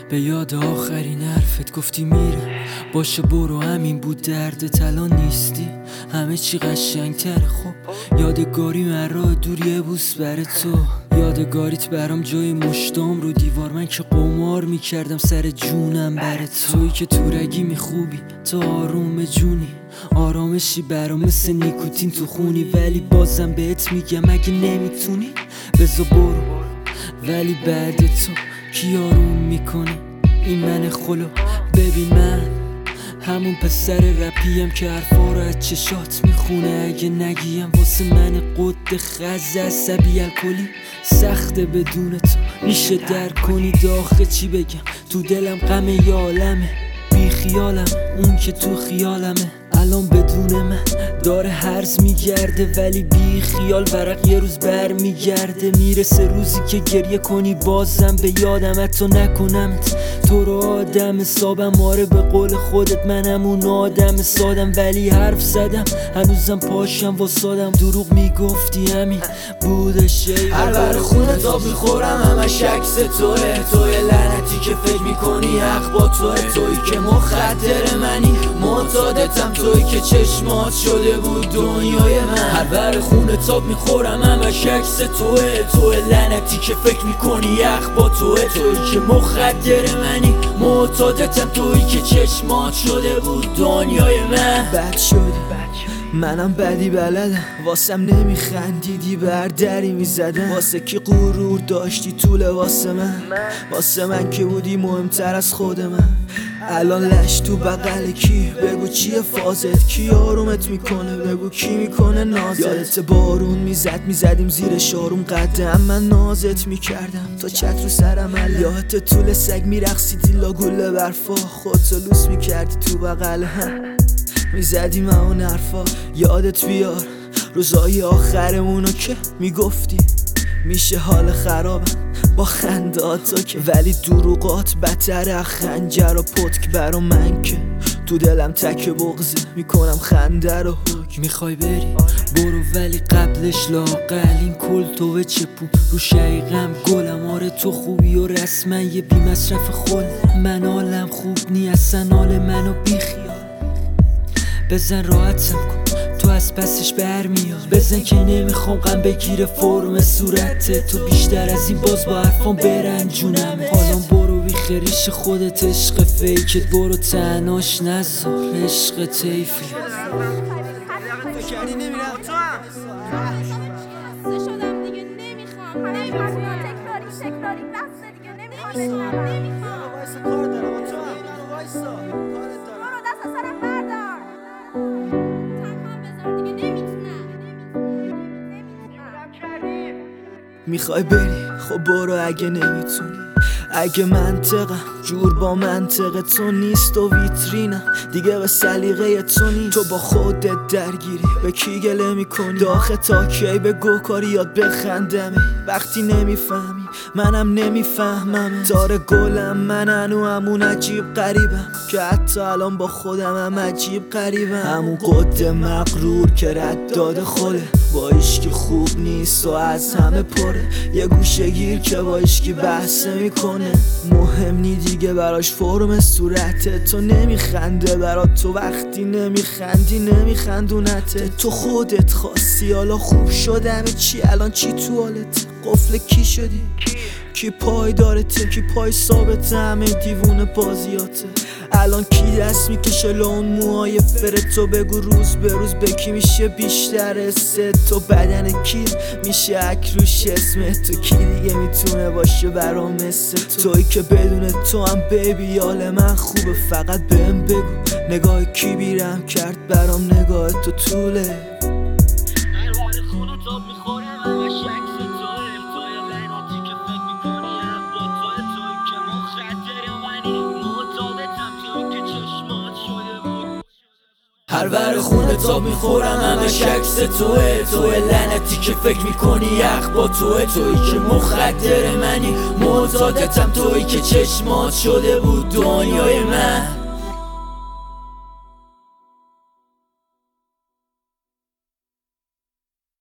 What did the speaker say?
به یاد آخرین حرفت گفتی میره باشه برو، همین بود دردت الان نیستی، همه چی قشنگتره. خب یادگاری من راه دوریه بوس بر تو، یادگاریت برام جای مشتام رو دیوار، من که قمار میکردم سر جونم بر تویی که تو رگی خوبی تو آروم جونی، آرامشی برام مثل نیکوتین تو خونی، ولی بازم بهت میگم اگه نمیتونی بذار برو، ولی بعد تو کی آروم میکنه این من خلو. ببین من همون پسر رپیم که حرفا رو از چشات میخونه، اگه نگیم واسه من قد خز عصبی الکلی سخته بدون تو میشه درک کنی داخل چی بگم، تو دلم غم یه عالمه، بی خیالم اون که تو خیالمه، الان بدون من داره هرز میگرده ولی بی خیال ورق یه روز بر میگرده، میرسه روزی که گریه کنی بازم به یادم حتی نکنمت تو رو آدم حسابم، آره به قول خودت منم اون آدم سادم، ولی حرف زدم هنوزم پاشم واسادم، دروغ میگفتی همین بودش هر بر خونه تا میخورم همش عکس توی لعنتی که فکر میکنی حق با توی که مخدر منی معتادتم، توی که چشمات شده بود دنیای من. هر بر خونه تاب میخورم همش عکس توی لعنتی که فکر میکنی حق با توی که مخدر منی معتادتم، توی که چشمات شده بود دنیای من. بد شدی منم بدی بلدم، واسم نمیخندیدی بر دری میزدم، واسه کی غرور داشتی طول واسه من که بودی مهمتر از خود من. الان لش تو بغل کی بگو چیه فازت، کی آرومت میکنه بگو کی میکنه نازت، یادت بارون میزدیم زیر شاروم قدم من نازت میکردم تا چت رو سرم علی، یادت طول سگ میرقصیدی لا گله برفا، خودتو لوس میکردی تو بغل هم میزدیم اون حرفا، یادت بیار روزای آخرمونو که میگفتی میشه حال خرابم با خنداتو که، ولی دروغات بتره خنجر و پتک برا من که تو دلم تک بغزه میکنم خنده رو حک. میخوای بری برو ولی قبلش لاقل این کل تو چپو رو شقیقم گلم، آره تو خوبی و رسما یه بی مصرف خل، من حالم خوب نی اصلا حال منو بیخیال، بزن راحتم کن تو از پسش برمیاد، بزن که نمیخوام غم بگیره فرم صورت تو، بیشتر از این باز با حرفام برنجونم، حالا برو بی خریش خودت عشق فیکت، برو تنهاش نذار عشق تیفی. شدم دیگه نمیخوام تکراری بس دیگه نمیخوام برو دست از سرم بردار، تنها بذار دیگه نمیتونم. میخوای بری خب برو اگه نمیتونی، اگه منطقم جور با منطق تو نیست و ویترینم دیگه به سلیقه تو نیست، تو با خودت درگیری به کی گله میکنی داخل تا کی به گوکاری یاد بخندمی، وقتی نمیفهمی منم نمیفهمم، داره گلم من هنو همون عجیب قریبم که حتی الان با خودم هم عجیب قریبم، همون قد مغرور که رد داده خوله با عشقی خوب نیست و از همه پره، یه گوشه گیر که با عشقی بحث میکنه، مهم نی دیگه براش فرم صورته، تو نمیخنده برات تو وقتی نمیخندی نمیخندونته، تو خودت خواستی حالا خوب شدم چی الان چی تو حالت، قفل کی شدی کی پای دارته کی پای ثابته، همه دیوونه بازیاته، الان کی دست میکشه لون موهای فره، تو بگو روز به روز به کی میشه بیشتر است، تو بدن کی میشه اکروش اسمت، تو کی دیگه میتونه باشه برام مثل توی که بدون تو هم بیبی حال من خوبه، فقط بهم بگو نگاه کی بیرم کرد برام نگاه تو طوله. هر ور خونه تا میخورم همش عکس توی لعنتی که فکر میکنی حق با توی که مخدر منی معتادتم، توی که چشمات شده بود دنیای من.